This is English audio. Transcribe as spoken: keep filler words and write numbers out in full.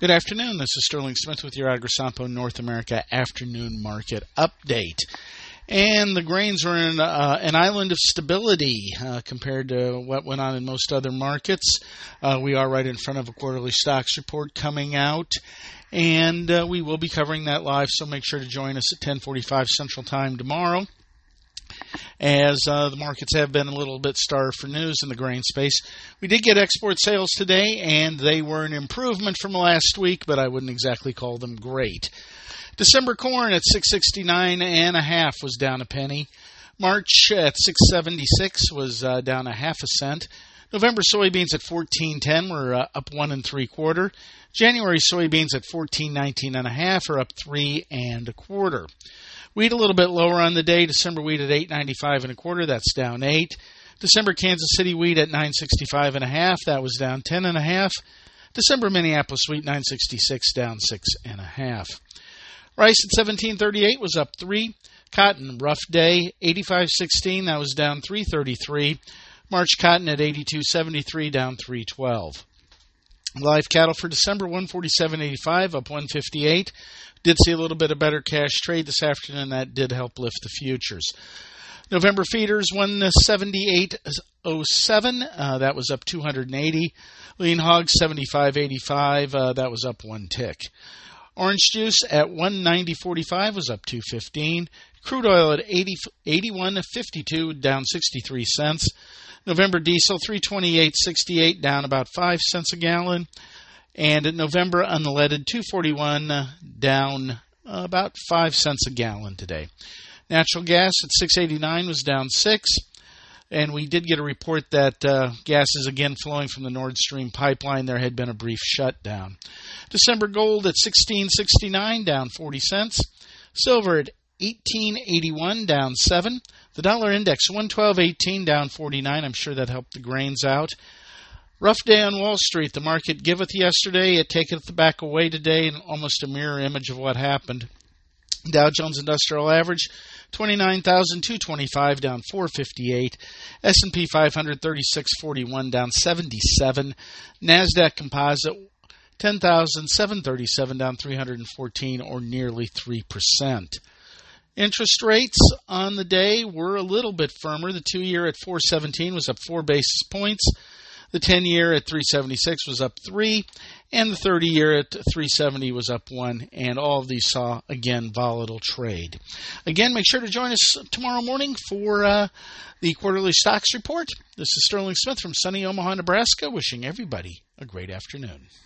Good afternoon. This is Sterling Smith with your Agrisampo North America Afternoon Market Update. And the grains are in uh, an island of stability uh, compared to what went on in most other markets. Uh, we are right in front of a quarterly stocks report coming out, and uh, we will be covering that live, so make sure to join us at ten forty-five Central Time tomorrow, as uh, the markets have been a little bit starved for news in the grain space. We did get export sales today, and they were an improvement from last week, but I wouldn't exactly call them great. December corn at six sixty-nine and a half was down a penny. March at six seventy-six was uh, down a half a cent. November soybeans at fourteen ten were uh, up one and three quarter. January soybeans at fourteen nineteen and a half are up three and a quarter. Wheat a little bit lower on the day. December wheat at eight ninety-five and a quarter. That's down eight. December Kansas City wheat at nine sixty-five and a half. That was down ten and a half. December Minneapolis wheat nine sixty-six, down six and a half. Rice at seventeen thirty-eight was up three. Cotton, rough day, eighty-five sixteen. That was down three thirty-three. March cotton at eighty-two seventy-three, down three twelve. Live cattle for December, one forty-seven eighty-five, up one fifty-eight. Did see a little bit of better cash trade this afternoon. That did help lift the futures. November feeders, one seventy-eight oh seven. Uh, that was up two eighty. Lean hogs, seventy-five eighty-five. Uh, that was up one tick. Orange juice at one ninety forty-five was up two fifteen. Crude oil at eighty, eighty-one fifty-two, down sixty-three cents. November diesel, three twenty-eight sixty-eight, down about five cents a gallon. And at November unleaded, two forty-one, uh, down uh, about five cents a gallon today. Natural gas at six eighty-nine was down six. And we did get a report that uh, gas is again flowing from the Nord Stream pipeline. There had been a brief shutdown. December gold at sixteen sixty-nine, down forty cents. Silver at eighteen eighty-one, down seven. The dollar index, one twelve eighteen, down forty-nine. I'm sure that helped the grains out. Rough day on Wall Street. The market giveth yesterday, it taketh back away today, and almost a mirror image of what happened. Dow Jones Industrial Average, twenty-nine thousand two hundred twenty-five, down four fifty-eight. S and P five hundred, thirty-six forty-one, down seventy-seven. NASDAQ Composite, ten thousand seven hundred thirty-seven, down three hundred fourteen, or nearly three percent. Interest rates on the day were a little bit firmer. The two-year at four seventeen was up four basis points. The ten-year at three seventy-six was up three, and the thirty-year at three seventy was up one, and all of these saw, again, volatile trade. Again, make sure to join us tomorrow morning for uh, the quarterly stocks report. This is Sterling Smith from sunny Omaha, Nebraska, wishing everybody a great afternoon.